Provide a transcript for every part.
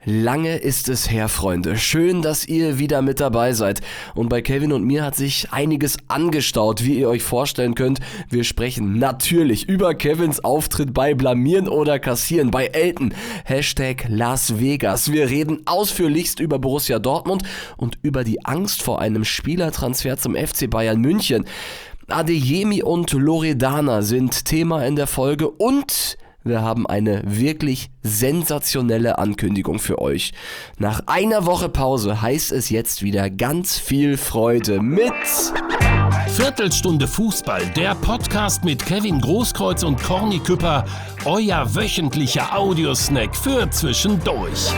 Lange ist es her, Freunde. Schön, dass ihr wieder mit dabei seid. Und bei Kevin und mir hat sich einiges angestaut, wie ihr euch vorstellen könnt. Wir sprechen natürlich über Kevins Auftritt bei Blamieren oder Kassieren, bei Elton. #Las Vegas. Wir reden ausführlichst über Borussia Dortmund und über die Angst vor einem Spielertransfer zum FC Bayern München. Adeyemi und Loredana sind Thema in der Folge und wir haben eine wirklich sensationelle Ankündigung für euch. Nach einer Woche Pause heißt es jetzt wieder ganz viel Freude mit Viertelstunde Fußball, der Podcast mit Kevin Großkreuz und Corny Küpper, euer wöchentlicher Audiosnack für zwischendurch.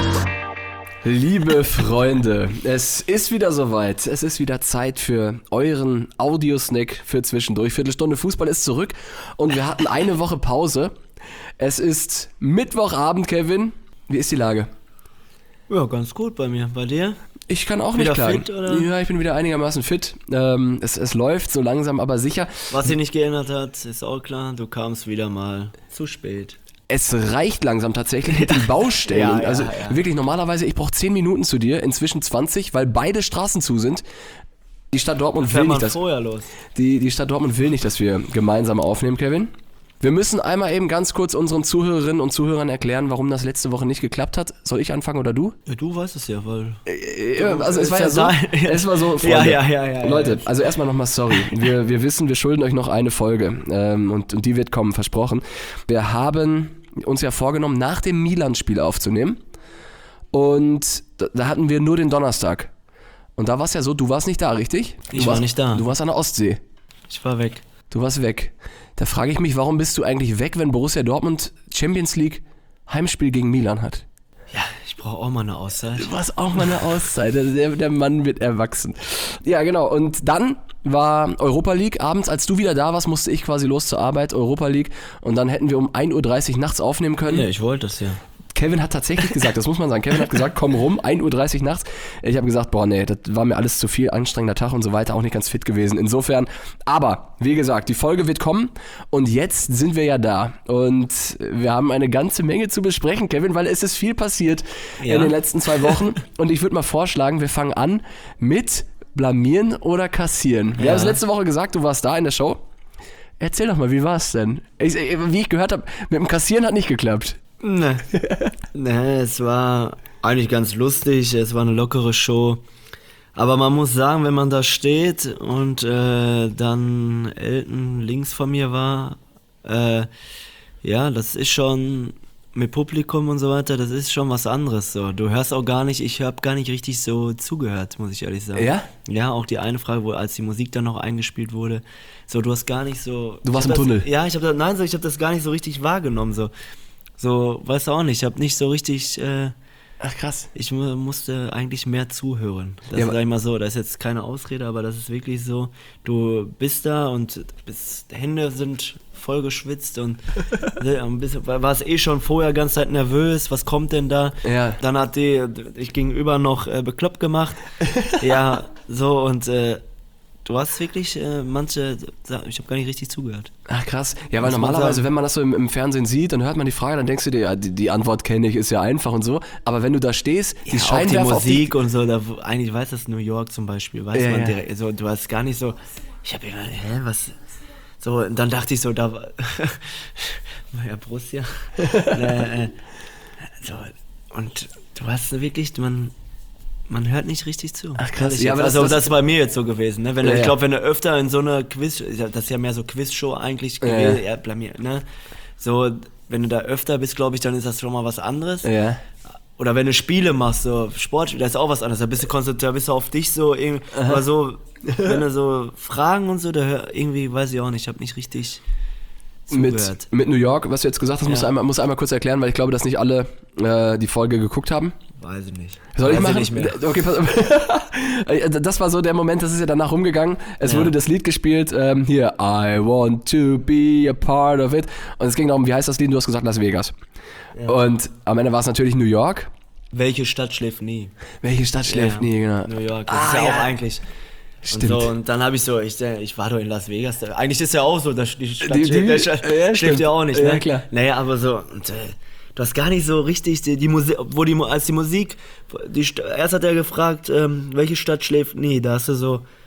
Liebe Freunde, es ist wieder soweit. Es ist wieder Zeit für euren Audiosnack für zwischendurch. Viertelstunde Fußball ist zurück und wir hatten eine Woche Pause. Es ist Mittwochabend, Kevin. Wie ist die Lage? Ja, ganz gut bei mir. Bei dir? Ich kann auch wieder nicht klagen. Fit, oder? Ja, ich bin wieder einigermaßen fit. Es läuft so langsam, aber sicher. Was sich nicht geändert hat, ist auch klar. Du kamst wieder mal zu spät. Es reicht langsam tatsächlich mit den Baustellen. Ja. Wirklich, normalerweise, ich brauche 10 Minuten zu dir, inzwischen 20, weil beide Straßen zu sind. Die Stadt Dortmund will nicht, dass vorher los. Die Stadt Dortmund will nicht, dass wir gemeinsam aufnehmen, Kevin. Wir müssen einmal eben ganz kurz unseren Zuhörerinnen und Zuhörern erklären, warum das letzte Woche nicht geklappt hat. Soll ich anfangen oder du? Ja, du weißt es ja, weil... Also es war so, Freunde. Ja. Leute, also erstmal nochmal sorry. Wir wissen, wir schulden euch noch eine Folge und die wird kommen, versprochen. Wir haben uns ja vorgenommen, nach dem Milan-Spiel aufzunehmen und da hatten wir nur den Donnerstag. Und da war es ja so, du warst nicht da, richtig? Ich war nicht da. Du warst an der Ostsee. Ich war weg. Du warst weg. Da frage ich mich, warum bist du eigentlich weg, wenn Borussia Dortmund Champions League Heimspiel gegen Milan hat? Ja, ich brauche auch mal eine Auszeit. Du brauchst auch mal eine Auszeit. Der Mann wird erwachsen. Ja, genau. Und dann war Europa League. Abends, als du wieder da warst, musste ich quasi los zur Arbeit, Europa League. Und dann hätten wir um 1:30 Uhr nachts aufnehmen können. Ja, ich wollte das ja. Kevin hat tatsächlich gesagt, das muss man sagen, Kevin hat gesagt, komm rum, 1:30 Uhr nachts. Ich habe gesagt, boah nee, das war mir alles zu viel, anstrengender Tag und so weiter, auch nicht ganz fit gewesen. Insofern, aber wie gesagt, die Folge wird kommen und jetzt sind wir ja da und wir haben eine ganze Menge zu besprechen, Kevin, weil es ist viel passiert in den letzten 2 Wochen und ich würde mal vorschlagen, wir fangen an mit Blamieren oder Kassieren. Wir haben es letzte Woche gesagt, du warst da in der Show. Erzähl doch mal, wie war es denn? Wie ich gehört habe, mit dem Kassieren hat nicht geklappt. Nee, es war eigentlich ganz lustig, es war eine lockere Show. Aber man muss sagen, wenn man da steht und dann Elton links von mir war, das ist schon mit Publikum und so weiter, das ist schon was anderes. So. Du hörst auch gar nicht, ich habe gar nicht richtig so zugehört, muss ich ehrlich sagen. Ja? Ja, auch die eine Frage, als die Musik dann noch eingespielt wurde, so du hast gar nicht so... Du warst im Tunnel? Ja, ich habe das gar nicht so richtig wahrgenommen, so, weißt du auch nicht, ich habe nicht so richtig, Ach krass. ich musste eigentlich mehr zuhören. Das Ja, sag ich mal so, das ist jetzt keine Ausrede, aber das ist wirklich so, du bist da und die Hände sind voll geschwitzt und warst schon vorher ganz Zeit nervös, was kommt denn da? Ja. Dann hat ich gegenüber noch bekloppt gemacht, ja, so und du hast wirklich manche, ich habe gar nicht richtig zugehört. Ach krass. Ja, weil normalerweise, wenn man das so im Fernsehen sieht, dann hört man die Frage, dann denkst du dir, ja, die Antwort kenne ich, ist ja einfach und so. Aber wenn du da stehst, die Scheinwerfer auch die Musik und so, eigentlich weiß das New York zum Beispiel, weiß man direkt, so, du hast gar nicht so, ich habe immer, was, so, und dann dachte ich so, da war, ja, Borussia, so, und du hast wirklich, man hört nicht richtig zu. Ach krass. Ja, aber das ist bei mir jetzt so gewesen. Ne? Ich glaube, wenn du öfter in so einer Quiz, das ist ja mehr so Quizshow eigentlich gewesen, blamiert, ne? So, wenn du da öfter bist, glaube ich, dann ist das schon mal was anderes. Ja. Oder wenn du Spiele machst, so Sport, das ist auch was anderes. Da bist du konzentriert, da bist du auf dich so, aber so, wenn du so Fragen und so, da irgendwie, weiß ich auch nicht, ich habe nicht richtig zugehört. Mit New York, was du jetzt gesagt hast, musst du einmal kurz erklären, weil ich glaube, dass nicht alle die Folge geguckt haben. Weiß ich nicht. Soll ich machen? Nicht mehr. Okay, pass auf. Das war so der Moment, das ist ja danach rumgegangen. Es wurde das Lied gespielt, hier, I want to be a part of it. Und es ging darum, wie heißt das Lied? Du hast gesagt Las Vegas. Ja. Und am Ende war es natürlich New York. Welche Stadt schläft nie? Welche Stadt schläft nie, genau. New York, das ist ja auch eigentlich... Stimmt. Und dann habe ich so, ich war doch in Las Vegas. Eigentlich ist ja auch so, die Stadt schläft ja auch nicht. Ne? Ja, klar. Naja, aber so, und du hast gar nicht so richtig die Musik, als die Musik, erst hat er gefragt, welche Stadt schläft, nee, da hast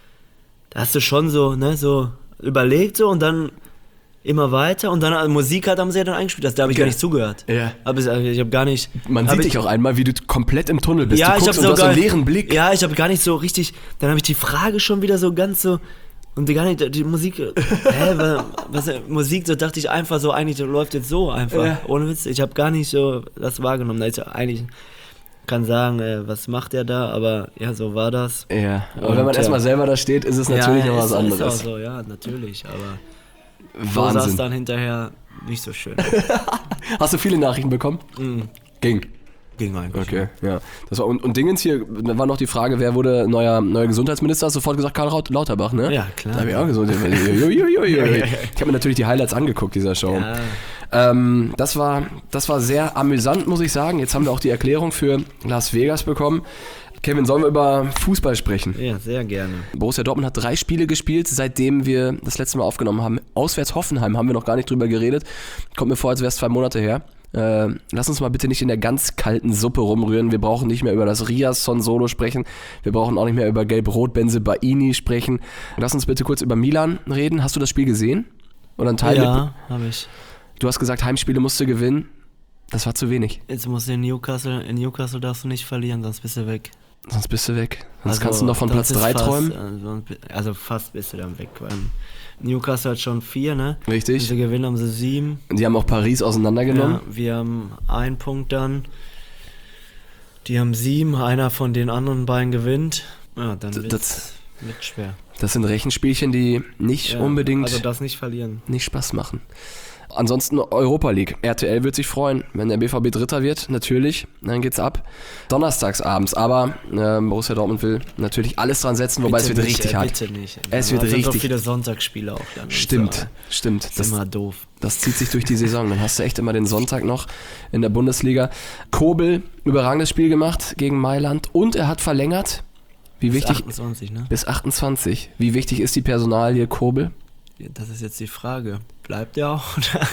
du schon so, ne, so überlegt so und dann immer weiter und dann Musik haben sie ja dann eingespielt, da habe ich gar nicht zugehört. Ja. Aber ich habe gar nicht... Man sieht dich auch einmal, wie du komplett im Tunnel bist. Ja, du guckst und du hast so einen leeren Blick. Ja, ich habe gar nicht so richtig... Dann habe ich die Frage schon wieder so ganz so... Und gar nicht, die Musik... Musik, so dachte ich einfach so, eigentlich läuft jetzt so einfach. Ja. Ohne Witz. Ich habe gar nicht so das wahrgenommen. Da ist ja eigentlich... kann sagen, was macht er da, aber ja, so war das. Ja, aber wenn man erstmal selber da steht, ist es natürlich noch was anderes. Ist auch so, ja, natürlich, aber... Wahnsinn. So sah es dann hinterher nicht so schön. Hast du viele Nachrichten bekommen? Ging eigentlich. Okay, ja. Das war, und Dingens hier, da war noch die Frage, wer wurde neuer Gesundheitsminister? Hast du sofort gesagt, Karl Lauterbach, ne? Ja, klar. Da habe ich auch gesagt. Ich habe mir natürlich die Highlights angeguckt dieser Show. Ja. Das war sehr amüsant, muss ich sagen. Jetzt haben wir auch die Erklärung für Las Vegas bekommen. Kevin, sollen wir über Fußball sprechen? Ja, sehr gerne. Borussia Dortmund hat 3 Spiele gespielt, seitdem wir das letzte Mal aufgenommen haben. Auswärts Hoffenheim haben wir noch gar nicht drüber geredet. Kommt mir vor, als wäre es 2 Monate her. Lass uns mal bitte nicht in der ganz kalten Suppe rumrühren. Wir brauchen nicht mehr über das Riasson-Solo sprechen. Wir brauchen auch nicht mehr über Gelb-Rot Bensebaini sprechen. Lass uns bitte kurz über Milan reden. Hast du das Spiel gesehen? Oder ein Teil? Ja, habe ich. Du hast gesagt, Heimspiele musst du gewinnen. Das war zu wenig. Jetzt musst du in Newcastle darfst du nicht verlieren, sonst bist du weg. Sonst bist du weg. Sonst kannst du noch von Platz 3 träumen. Also fast bist du dann weg. Newcastle hat schon 4, ne? Richtig. Wenn sie gewinnen, haben sie 7. Die haben auch Paris auseinandergenommen. Ja, wir haben 1 Punkt dann. Die haben 7, einer von den anderen beiden gewinnt. Ja, dann wird's schwer. Das sind Rechenspielchen, die nicht unbedingt... Also das nicht verlieren. Nicht Spaß machen. Ansonsten Europa League. RTL wird sich freuen, wenn der BVB Dritter wird, natürlich. Dann geht's ab. Donnerstags abends. Aber Borussia Dortmund will natürlich alles dran setzen, wobei es wird richtig hart. Bitte nicht. Es wird richtig. So viele Sonntagsspiele auch dann. Stimmt. Das ist immer doof. Das zieht sich durch die Saison. Dann hast du echt immer den Sonntag noch in der Bundesliga. Kobel, überragendes Spiel gemacht gegen Mailand. Und er hat verlängert. Wie wichtig? Bis 28, ne? Bis 28. Wie wichtig ist die Personalie Kobel? Das ist jetzt die Frage. Bleibt er auch?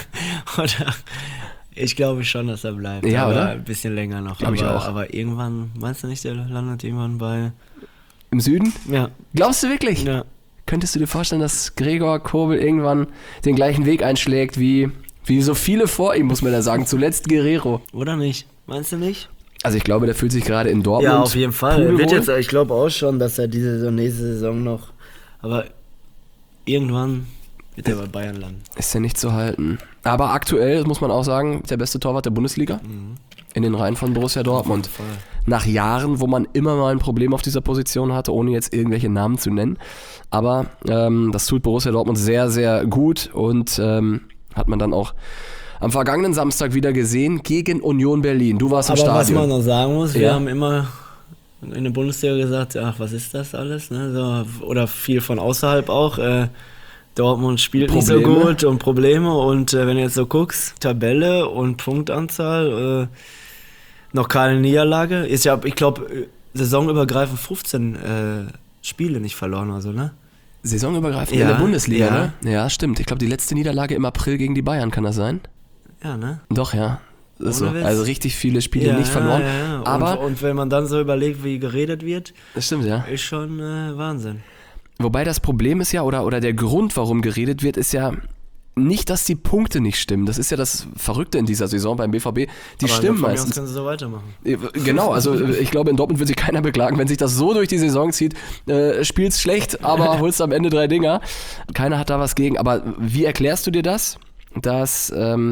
Oder? Ich glaube schon, dass er bleibt. Ja, aber oder? Ein bisschen länger noch. Glaube ich auch. Aber irgendwann, meinst du nicht, der landet irgendwann bei... Im Süden? Ja. Glaubst du wirklich? Ja. Könntest du dir vorstellen, dass Gregor Kobel irgendwann den gleichen Weg einschlägt wie so viele vor ihm, muss man ja sagen. Zuletzt Guerrero. Oder nicht? Meinst du nicht? Also ich glaube, der fühlt sich gerade in Dortmund. Ja, auf jeden Fall. Ich glaube auch schon, dass er nächste Saison noch... Aber irgendwann wird er bei Bayern landen. Ist ja nicht zu halten. Aber aktuell, muss man auch sagen, der beste Torwart der Bundesliga. In den Reihen von Borussia Dortmund. Nach Jahren, wo man immer mal ein Problem auf dieser Position hatte, ohne jetzt irgendwelche Namen zu nennen. Aber das tut Borussia Dortmund sehr, sehr gut und hat man dann auch am vergangenen Samstag wieder gesehen gegen Union Berlin. Du warst im Stadion. Aber was man noch sagen muss, wir haben immer in der Bundesliga gesagt, ach, was ist das alles? Ne? So, oder viel von außerhalb auch. Dortmund spielt Probleme. Nicht so gut und Probleme. Und wenn du jetzt so guckst, Tabelle und Punktanzahl, noch keine Niederlage. Ist ja, ich glaube, saisonübergreifend 15 Spiele nicht verloren, also, ne? Saisonübergreifend in der Bundesliga, ne? Ja, stimmt. Ich glaube, die letzte Niederlage im April gegen die Bayern, kann das sein? Ja, ne? Doch, ja. So, also richtig viele Spiele nicht verloren. Ja. Aber und wenn man dann so überlegt, wie geredet wird, das stimmt, ja. Ist schon Wahnsinn. Wobei das Problem ist ja, oder der Grund, warum geredet wird, ist ja nicht, dass die Punkte nicht stimmen. Das ist ja das Verrückte in dieser Saison beim BVB. Die stimmen meistens. Können sie so weitermachen. Genau, also ich glaube, in Dortmund wird sich keiner beklagen, wenn sich das so durch die Saison zieht. Spielst schlecht, aber holst am Ende 3 Dinger. Keiner hat da was gegen. Aber wie erklärst du dir das, dass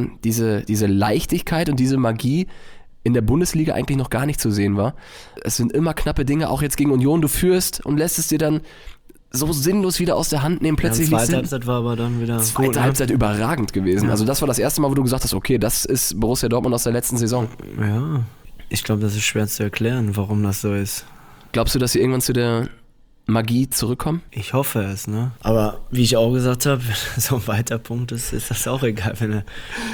diese Leichtigkeit und diese Magie in der Bundesliga eigentlich noch gar nicht zu sehen war? Es sind immer knappe Dinge, auch jetzt gegen Union. Du führst und lässt es dir dann so sinnlos wieder aus der Hand nehmen. Plötzlich die zweite Halbzeit war aber dann wieder Zweite Halbzeit überragend gewesen. Ja. Also das war das erste Mal, wo du gesagt hast, okay, das ist Borussia Dortmund aus der letzten Saison. Ja, ich glaube, das ist schwer zu erklären, warum das so ist. Glaubst du, dass sie irgendwann zu der Magie zurückkommen? Ich hoffe es, ne? Aber wie ich auch gesagt habe, wenn so ein weiter Punkt ist das auch egal, wenn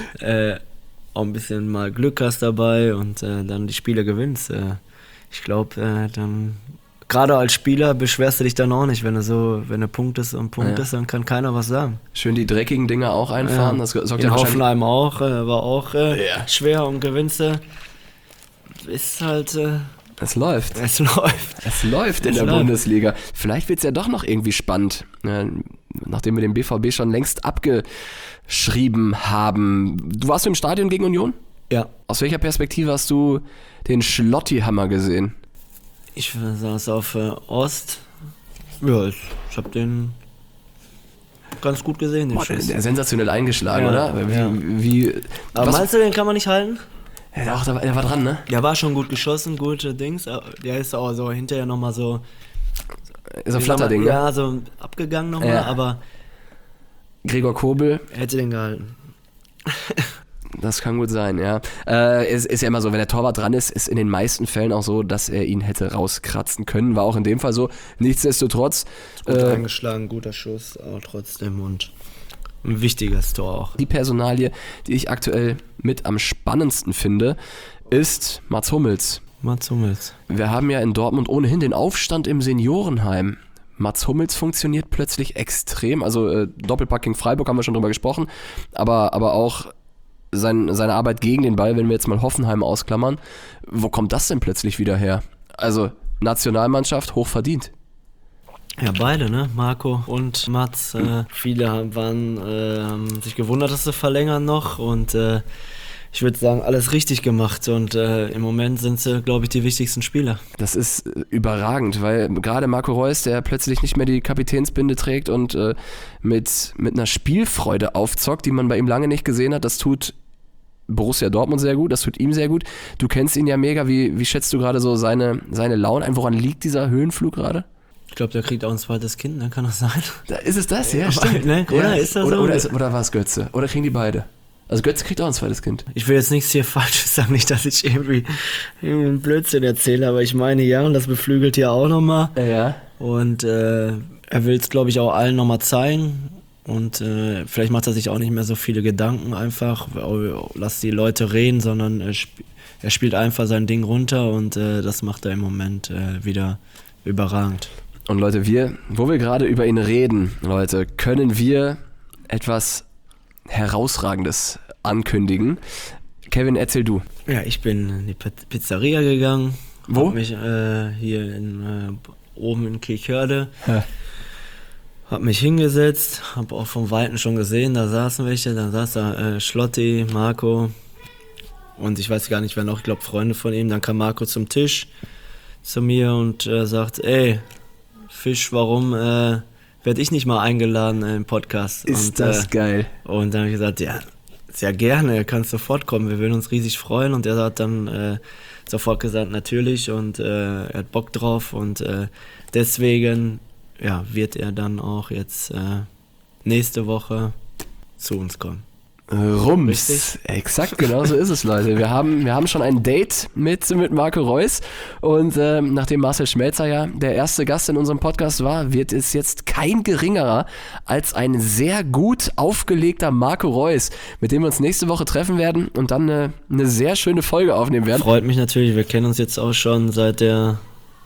du auch ein bisschen mal Glück hast dabei und dann die Spiele gewinnst. Ich glaube, dann gerade als Spieler beschwerst du dich dann auch nicht, wenn du punktest und punktest, dann kann keiner was sagen. Schön die dreckigen Dinger auch einfahren. Das sorgt ja wahrscheinlich... Hoffenheim auch, war auch schwer und gewinnst du. Ist halt... Es läuft. Es läuft. Es läuft in der Bundesliga. Vielleicht wird es ja doch noch irgendwie spannend, nachdem wir den BVB schon längst abgeschrieben haben. Du warst im Stadion gegen Union? Ja. Aus welcher Perspektive hast du den Schlotti-Hammer gesehen? Ich saß auf Ost. Ja, ich habe den ganz gut gesehen, den Schuss. Der sensationell eingeschlagen, oder? Aber meinst du, den kann man nicht halten? Ja, doch, der war dran, ne? Der war schon gut geschossen, gute Dings. Der ist auch so hinterher nochmal so... So ein Flatterding, ne? Ja, so abgegangen nochmal, aber... Gregor Kobel. Hätte den gehalten. Das kann gut sein, ja. Es ist ja immer so, wenn der Torwart dran ist in den meisten Fällen auch so, dass er ihn hätte rauskratzen können. War auch in dem Fall so. Nichtsdestotrotz. Gut eingeschlagen, guter Schuss, aber trotzdem und ein wichtiges Tor auch. Die Personalie, die ich aktuell mit am spannendsten finde, ist Mats Hummels. Mats Hummels. Wir haben ja in Dortmund ohnehin den Aufstand im Seniorenheim. Mats Hummels funktioniert plötzlich extrem. Also Doppelpack gegen Freiburg haben wir schon drüber gesprochen. Aber auch seine Arbeit gegen den Ball, wenn wir jetzt mal Hoffenheim ausklammern. Wo kommt das denn plötzlich wieder her? Also Nationalmannschaft hochverdient. Ja, beide, ne? Marco und Mats. Viele haben sich gewundert, dass sie verlängern noch und ich würde sagen, alles richtig gemacht und im Moment sind sie, glaube ich, die wichtigsten Spieler. Das ist überragend, weil gerade Marco Reus, der plötzlich nicht mehr die Kapitänsbinde trägt und mit einer Spielfreude aufzockt, die man bei ihm lange nicht gesehen hat, das tut Borussia Dortmund sehr gut, das tut ihm sehr gut. Du kennst ihn ja mega, wie schätzt du gerade so seine Laune ein? Woran liegt dieser Höhenflug gerade? Ich glaube, der kriegt auch ein zweites Kind, ne? Kann das sein? Ist es das? Ja, stimmt. Ne? Oder ist das so? Oder war es Götze? Oder kriegen die beide? Also Götze kriegt auch ein zweites Kind. Ich will jetzt nichts hier Falsches sagen, nicht, dass ich irgendwie einen Blödsinn erzähle, aber ich meine ja, und das beflügelt ja auch nochmal. Ja. Und er will es, glaube ich, auch allen nochmal zeigen. Und vielleicht macht er sich auch nicht mehr so viele Gedanken einfach, lass die Leute reden, sondern er spielt einfach sein Ding runter und das macht er im Moment wieder überragend. Und Leute, wo wir gerade über ihn reden, Leute, können wir etwas Herausragendes ankündigen. Kevin, erzähl du. Ja, ich bin in die Pizzeria gegangen. Wo? Hab mich hier oben in Kirchhörde. Ja. Hab mich hingesetzt, hab auch vom Weiten schon gesehen, da saßen welche, dann saß da Schlotti, Marco und ich weiß gar nicht wer noch, ich glaube Freunde von ihm. Dann kam Marco zum Tisch zu mir und sagt, ey, Fisch, warum werde ich nicht mal eingeladen im Podcast? Ist das geil. Und dann habe ich gesagt, ja, sehr gerne, er kann sofort kommen, wir würden uns riesig freuen. Und er hat dann sofort gesagt, natürlich, und er hat Bock drauf und deswegen wird er dann auch jetzt nächste Woche zu uns kommen. Rums. Richtig? Exakt, genau so ist es, Leute. Wir haben schon ein Date mit Marco Reus und nachdem Marcel Schmelzer ja der erste Gast in unserem Podcast war, wird es jetzt kein geringerer als ein sehr gut aufgelegter Marco Reus, mit dem wir uns nächste Woche treffen werden und dann eine sehr schöne Folge aufnehmen werden. Freut mich natürlich, wir kennen uns jetzt auch schon seit der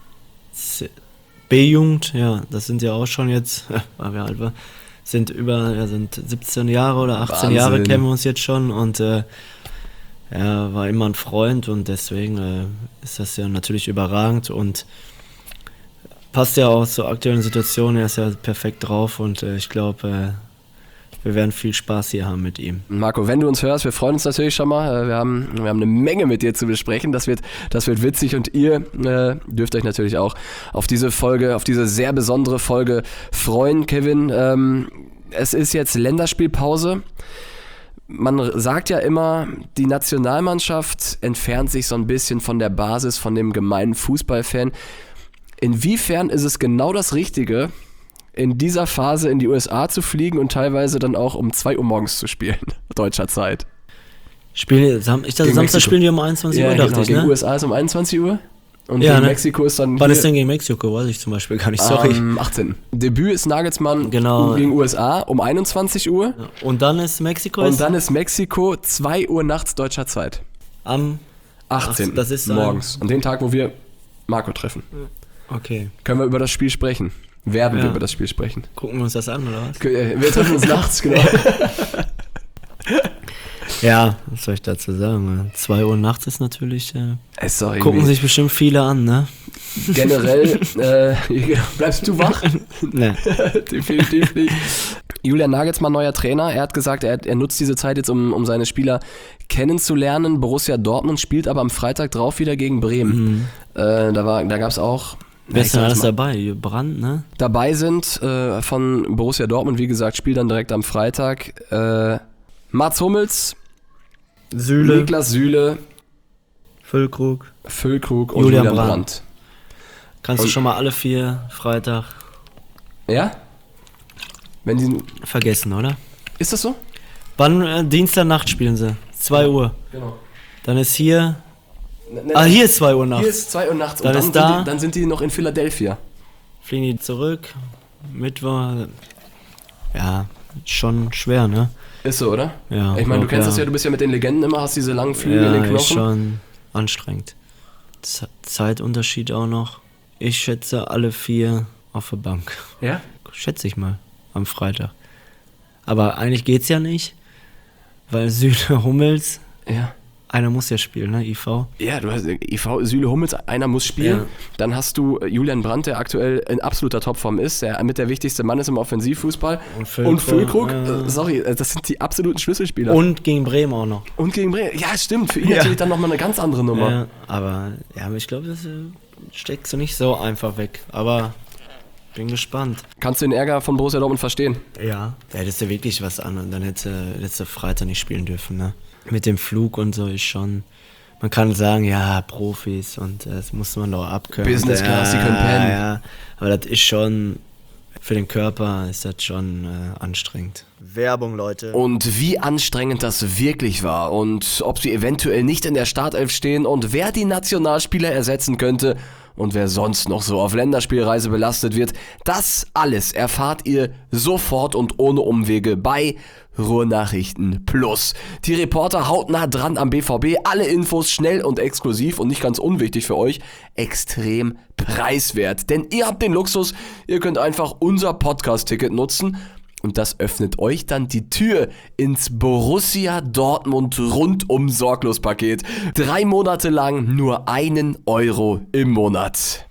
B-Jugend, ja, das sind ja auch schon jetzt, weil wir alt waren. Sind 17 Jahre oder 18 Wahnsinn. Jahre kennen wir uns jetzt schon und er war immer ein Freund und deswegen ist das ja natürlich überragend und passt ja auch zur aktuellen Situation, er ist ja perfekt drauf und ich glaube, wir werden viel Spaß hier haben mit ihm. Marco, wenn du uns hörst, wir freuen uns natürlich schon mal. Wir haben eine Menge mit dir zu besprechen. Das wird witzig und ihr dürft euch natürlich auch auf diese Folge, auf diese sehr besondere Folge freuen. Kevin, es ist jetzt Länderspielpause. Man sagt ja immer, die Nationalmannschaft entfernt sich so ein bisschen von der Basis, von dem gemeinen Fußballfan. Inwiefern ist es genau das Richtige, in dieser Phase in die USA zu fliegen und teilweise dann auch um 2 Uhr morgens zu spielen, deutscher Zeit? Samstag spielen die um 21 Uhr, ja, dachte genau. ich, ne? Gegen USA ist um 21 Uhr und ja, gegen ne? Mexiko ist dann... Wann ist denn gegen Mexiko? Weiß ich zum Beispiel gar nicht, sorry. Am 18. Debüt ist Nagelsmann gegen USA um 21 Uhr. Ja. Und dann ist Mexiko? Und dann ist Mexiko 2 Uhr nachts deutscher Zeit. Am 18. Das ist morgens. An dem Tag, wo wir Marco treffen. Okay. können wir über das Spiel sprechen. Werden wir über das Spiel sprechen. Gucken wir uns das an, oder was? Wir treffen uns nachts, genau. Ja, was soll ich dazu sagen? 2 Uhr nachts ist natürlich... Ist doch gucken sich bestimmt viele an, ne? generell, bleibst du wach? Ne. Definitiv nicht. Julian Nagelsmann, neuer Trainer. Er hat gesagt, er nutzt diese Zeit jetzt, um seine Spieler kennenzulernen. Borussia Dortmund spielt aber am Freitag drauf wieder gegen Bremen. Da gab es auch... Wer ist denn alles dabei? Brandt, ne? Dabei sind von Borussia Dortmund, wie gesagt, spielt dann direkt am Freitag Mats Hummels, Süle, Niklas Süle, Füllkrug und Julian Brandt. Kannst du schon mal alle 4 Freitag Ja? Wenn die... vergessen, oder? Ist das so? Wann? Dienstagnacht spielen sie. 2 Uhr. Genau. Dann ist hier... hier ist 2 Uhr nachts. Hier ist 2 Uhr nachts Dann und ist da- dann sind die noch in Philadelphia. Fliegen die zurück. Mittwoch. Ja, schon schwer, ne? Ist so, oder? Ja. Ich meine, du kennst ja. das ja, du bist ja mit den Legenden immer, hast diese langen Flügel in den Ja, Knochen. ist schon anstrengend. Zeitunterschied auch noch. Ich schätze alle 4 auf der Bank. Ja? Schätze ich mal. Am Freitag. Aber eigentlich geht's ja nicht. Weil Süle Hummels, Ja. einer muss ja spielen, ne? IV. Ja, du hast IV, Süle Hummels, einer muss spielen. Ja. Dann hast du Julian Brandt, der aktuell in absoluter Topform ist, der mit der wichtigste Mann ist im Offensivfußball. Und Füllkrug, ja. sorry, das sind die absoluten Schlüsselspieler. Und gegen Bremen auch noch. Und gegen Bremen. Ja, stimmt, für ihn natürlich dann nochmal eine ganz andere Nummer. Ja, aber ich glaube, das steckst du nicht so einfach weg. Aber bin gespannt. Kannst du den Ärger von Borussia Dortmund verstehen? Ja. Da hättest du wirklich was an und dann hättest du Freitag nicht spielen dürfen, ne? Mit dem Flug und so ist schon... Man kann sagen, ja, Profis und das muss man doch abkönnen. Business Class, die können pennen. Ja, aber das ist schon... Für den Körper ist das schon anstrengend. Werbung, Leute. Und wie anstrengend das wirklich war und ob sie eventuell nicht in der Startelf stehen und wer die Nationalspieler ersetzen könnte und wer sonst noch so auf Länderspielreise belastet wird, das alles erfahrt ihr sofort und ohne Umwege bei Ruhrnachrichten Plus. Die Reporter hautnah dran am BVB, alle Infos schnell und exklusiv und nicht ganz unwichtig für euch, extrem preiswert. Denn ihr habt den Luxus, ihr könnt einfach unser Podcast-Ticket nutzen und das öffnet euch dann die Tür ins Borussia Dortmund rundum Sorglos-Paket. 3 Monate lang nur 1 Euro im Monat.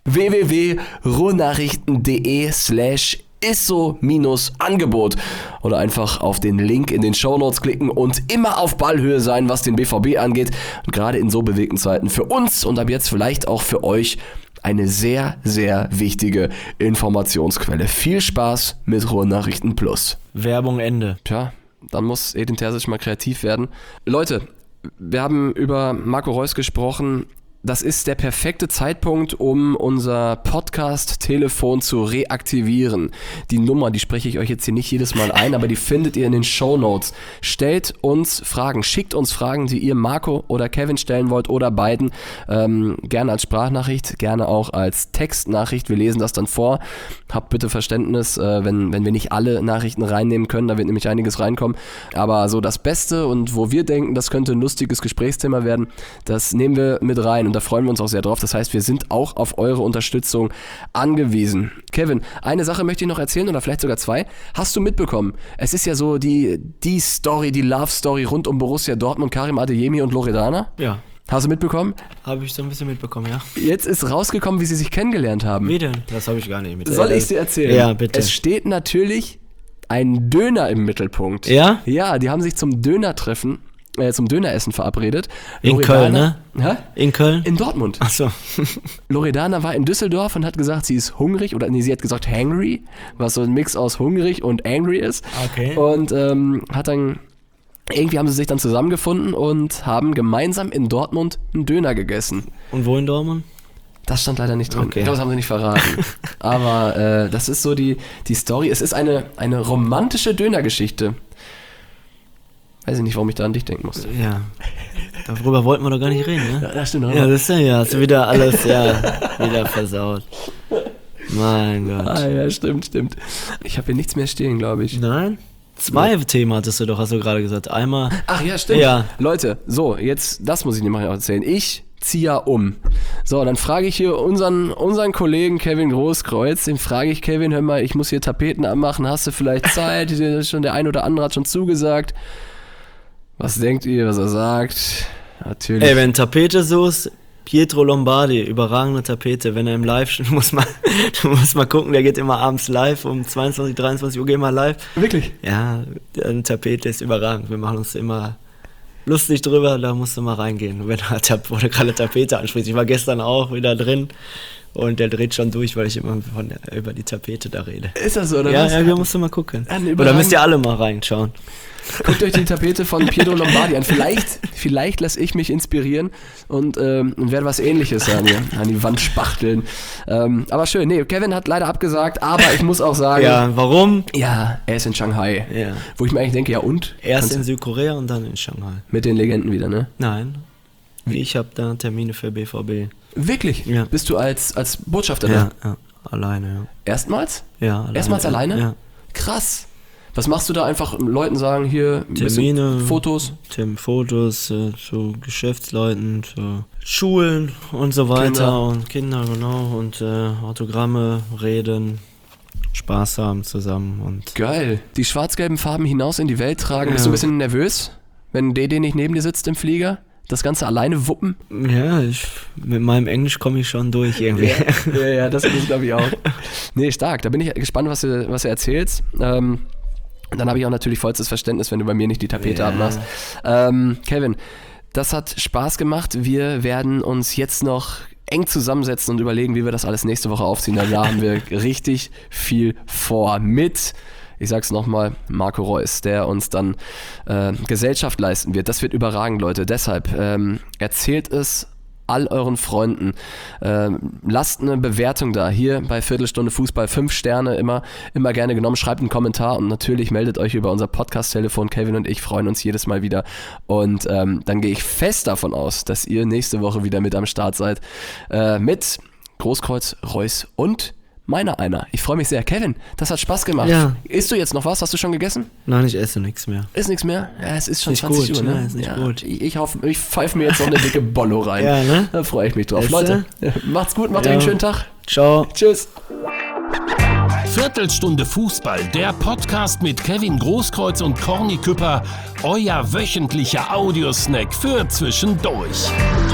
www.ruhrnachrichten.de/isso-Angebot oder einfach auf den Link in den Shownotes klicken und immer auf Ballhöhe sein, was den BVB angeht. Und gerade in so bewegten Zeiten für uns und ab jetzt vielleicht auch für euch eine sehr, sehr wichtige Informationsquelle. Viel Spaß mit Ruhrnachrichten Plus. Werbung Ende. Tja, dann muss Edin Terzic mal kreativ werden. Leute, wir haben über Marco Reus gesprochen. Das ist der perfekte Zeitpunkt, um unser Podcast-Telefon zu reaktivieren. Die Nummer, die spreche ich euch jetzt hier nicht jedes Mal ein, aber die findet ihr in den Shownotes. Stellt uns Fragen, schickt uns Fragen, die ihr Marco oder Kevin stellen wollt oder beiden. Gerne als Sprachnachricht, gerne auch als Textnachricht. Wir lesen das dann vor. Habt bitte Verständnis, wenn wir nicht alle Nachrichten reinnehmen können, da wird nämlich einiges reinkommen. Aber so das Beste und wo wir denken, das könnte ein lustiges Gesprächsthema werden, das nehmen wir mit rein. Und da freuen wir uns auch sehr drauf. Das heißt, wir sind auch auf eure Unterstützung angewiesen. Kevin, eine Sache möchte ich noch erzählen oder vielleicht sogar 2. Hast du mitbekommen? Es ist ja so die Story, die Love-Story rund um Borussia Dortmund, Karim Adeyemi und Loredana. Ja. Hast du mitbekommen? Habe ich so ein bisschen mitbekommen, ja. Jetzt ist rausgekommen, wie sie sich kennengelernt haben. Wie denn? Das habe ich gar nicht mitbekommen. Soll ich dir erzählen? Ja, bitte. Es steht natürlich ein Döner im Mittelpunkt. Ja? Ja, die haben sich zum Dönertreffen, zum Döneressen verabredet. In Köln, ne? Hä? In Köln? In Dortmund. Ach so. Loredana war in Düsseldorf und hat gesagt, sie ist hungrig, oder nee, sie hat gesagt hangry, was so ein Mix aus hungrig und angry ist. Okay. Und hat dann, irgendwie haben sie sich dann zusammengefunden und haben gemeinsam in Dortmund einen Döner gegessen. Und wo in Dortmund? Das stand leider nicht drin. Okay. Ich glaube, das haben sie nicht verraten. Aber das ist so die Story. Es ist eine romantische Dönergeschichte. Weiß ich nicht, warum ich da an dich denken musste. Ja. Darüber wollten wir doch gar nicht reden, ne? Ja, das stimmt auch. Ja, das ist ja, hast du wieder alles, wieder versaut. Mein Gott. Ah ja, stimmt. Ich habe hier nichts mehr stehen, glaube ich. Nein? 2 Themen hattest du doch, hast du gerade gesagt. Einmal. Ach ja, stimmt. Ja. Leute, so, jetzt, das muss ich dir mal erzählen. Ich zieh ja um. So, dann frage ich hier unseren Kollegen Kevin Großkreuz, den frage ich, Kevin, hör mal, ich muss hier Tapeten anmachen, hast du vielleicht Zeit? Schon der ein oder andere hat schon zugesagt. Was denkt ihr, was er sagt? Natürlich. Ey, wenn Tapete so ist, Pietro Lombardi, überragende Tapete, wenn er im Live, du musst mal gucken, der geht immer abends live, um 22, 23 Uhr gehen wir live. Wirklich? Ja, eine Tapete ist überragend, wir machen uns immer lustig drüber, da musst du mal reingehen, wo du gerade Tapete ansprichst. Ich war gestern auch wieder drin und der dreht schon durch, weil ich immer über die Tapete da rede. Ist das so, oder ja, was? Ja, da musst du mal gucken. Ja, oder müsst ihr alle mal reinschauen. Guckt euch die Tapete von Pietro Lombardi an. Vielleicht lasse ich mich inspirieren und werde was Ähnliches an die Wand spachteln. Aber schön. Nee, Kevin hat leider abgesagt, aber ich muss auch sagen... Ja, warum? Ja, er ist in Shanghai. Ja. Wo ich mir eigentlich denke, ja und? Erst in Südkorea und dann in Shanghai. Mit den Legenden wieder, ne? Nein. Ich habe da Termine für BVB. Wirklich? Ja. Bist du als Botschafter da? Ja, alleine, ja. Erstmals? Ja, alleine. Erstmals alleine? Ja. Krass. Was machst du da einfach Leuten sagen, hier ein Termine, Fotos? Fotos zu Geschäftsleuten, zu Schulen und so weiter und Kinder, genau, und Autogramme, Reden, Spaß haben zusammen und... Geil. Die schwarz-gelben Farben hinaus in die Welt tragen. Bist du ein bisschen nervös, wenn DD nicht neben dir sitzt im Flieger? Das Ganze alleine wuppen? Ja, mit meinem Englisch komme ich schon durch irgendwie. Ja, das glaube ich auch. Nee, stark. Da bin ich gespannt, was du erzählst. Dann habe ich auch natürlich vollstes Verständnis, wenn du bei mir nicht die Tapete abmachst. Kevin, das hat Spaß gemacht. Wir werden uns jetzt noch eng zusammensetzen und überlegen, wie wir das alles nächste Woche aufziehen. Da haben wir richtig viel vor mit, ich sag's nochmal, Marco Reus, der uns dann Gesellschaft leisten wird. Das wird überragend, Leute. Deshalb erzählt es all euren Freunden. Lasst eine Bewertung da. Hier bei Viertelstunde Fußball 5 Sterne immer gerne genommen. Schreibt einen Kommentar und natürlich meldet euch über unser Podcast-Telefon. Kevin und ich freuen uns jedes Mal wieder. Und dann gehe ich fest davon aus, dass ihr nächste Woche wieder mit am Start seid. Mit Großkreuz, Reus und meiner einer. Ich freue mich sehr. Kevin, das hat Spaß gemacht. Ja. Isst du jetzt noch was? Hast du schon gegessen? Nein, ich esse nichts mehr. Ist nichts mehr? Ja, es ist schon nicht 20 gut, Uhr, ne? Ja, ist nicht gut. Ich pfeife mir jetzt noch eine dicke Bollo rein. Ja, ne? Da freue ich mich drauf. Esse? Leute, macht's gut, macht euch einen schönen Tag. Ciao. Tschüss. Viertelstunde Fußball, der Podcast mit Kevin Großkreuz und Corny Küpper, euer wöchentlicher Audiosnack für zwischendurch.